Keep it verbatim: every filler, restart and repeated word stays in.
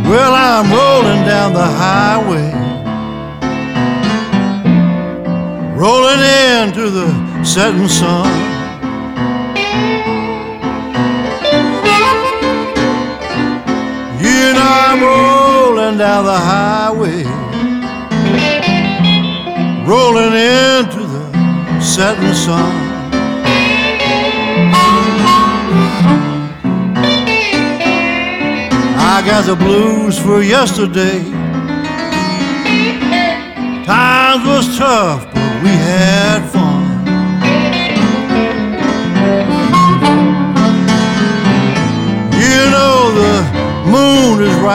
Well, I'm rolling down the highway, rolling into the setting sun. You know I'm rolling down the highway, rolling into the setting sun. I got the blues for yesterday. Times was tough, but we had fun. You know the moon is